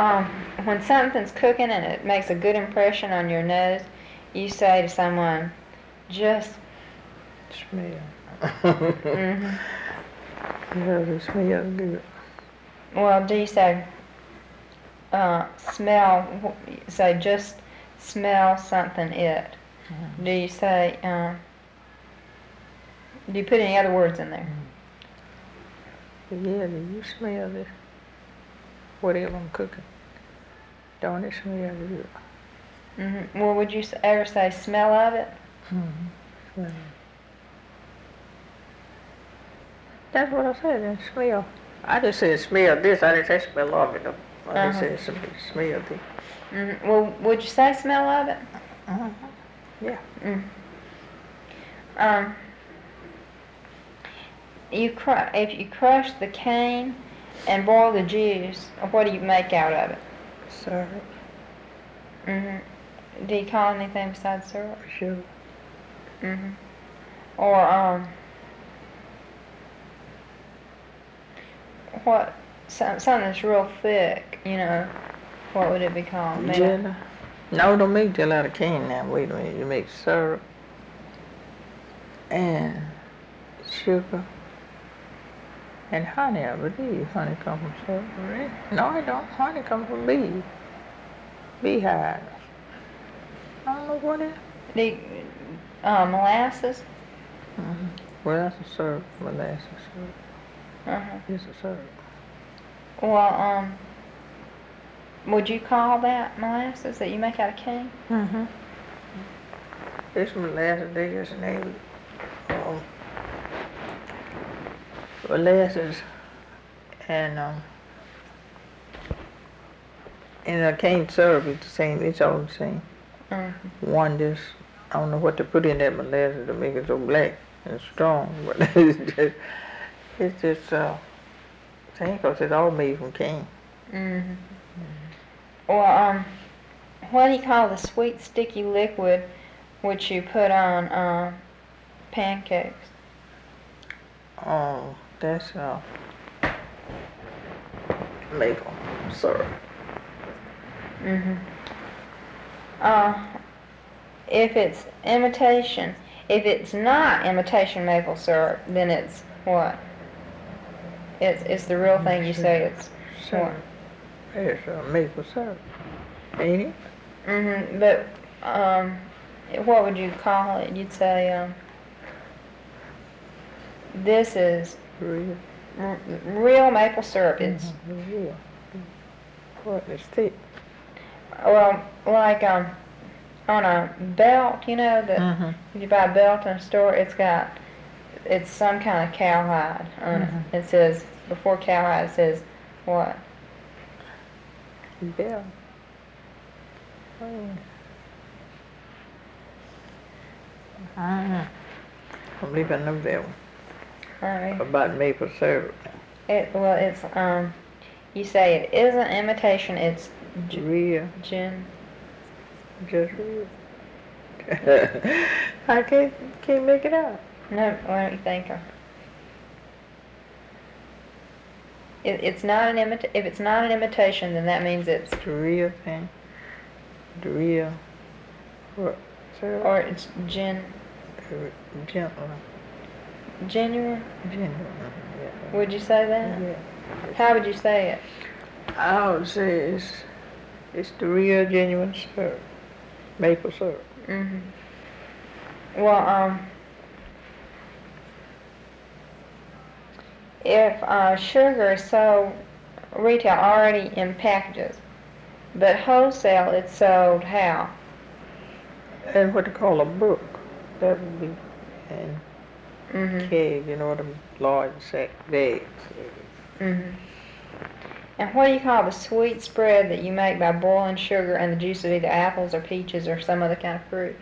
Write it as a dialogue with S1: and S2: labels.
S1: when something's cooking and it makes a good impression on your nose, you say to someone, just
S2: Smell.
S1: mm-hmm.
S2: Yeah, it smells good.
S1: Well, do you say smell? Say just smell something. Do you say? Do you put any other words in there?
S2: Yeah, do you smell this? Whatever I'm cooking. Don't it smell good?
S1: Mm-hmm. Well, would you ever say smell of it?
S2: Smell. That's what I said, and smell. I just said smell this, I didn't say smell of it though. I just said smell this.
S1: Mm-hmm. Well, would you say smell of it?
S2: Yeah.
S1: Mm. If you crush the cane and boil the juice, what do you make out of it?
S2: Syrup.
S1: Mm-hmm. Do you call it anything besides syrup?
S2: Sugar.
S1: Mm-hmm. Or what? Something that's real thick. What would it be called?
S2: Jelly. No, don't make jelly out of cane now. Wait a minute. You make syrup and sugar and honey, I believe. Honey comes from syrup, right? No, it don't. Honey comes from bees. Beehive. I don't know what it is.
S1: Molasses?
S2: Well, that's a syrup. Molasses syrup.
S1: Uh-huh.
S2: It's a syrup.
S1: Well, would you call that molasses that you make out of cane?
S2: It's molasses. They just named molasses and a cane syrup is the same. It's all the same. One just, I don't know what to put in that molasses to make it so black and strong, but it's just same because it's all made from cane.
S1: Well, what do you call the sweet sticky liquid which you put on pancakes?
S2: Oh, that's maple syrup.
S1: If it's not imitation maple syrup, then it's what? It's the real thing. You say it's
S2: syrup. It's maple syrup, ain't it?
S1: But what would you call it? You'd say this is real maple syrup. It's
S2: real. What? It's thick.
S1: Well, like on a belt, that if you buy a belt in a store, it's some kind of cowhide on it. It says, before cowhide, it says what?
S2: Belt. I believe I know that one. About maple syrup.
S1: It's you say it isn't imitation, it's
S2: real.
S1: Gin.
S2: Just real. I can't make it out.
S1: No, why don't you think of? It's not if it's not an imitation, then that means it's
S2: the real thing. The real. What? Syrup?
S1: Or it's gin.
S2: Genuine.
S1: Genuine?
S2: Genuine. Yeah.
S1: Would you say that?
S2: Yeah.
S1: How would you say it?
S2: I would say it's the real genuine syrup. Maple syrup.
S1: Well, if sugar is sold retail already in packages, but wholesale it's sold how?
S2: And what they call a book. That would be in kegs, them large sack bags.
S1: And what do you call the sweet spread that you make by boiling sugar and the juice of either apples or peaches or some other kind of fruit?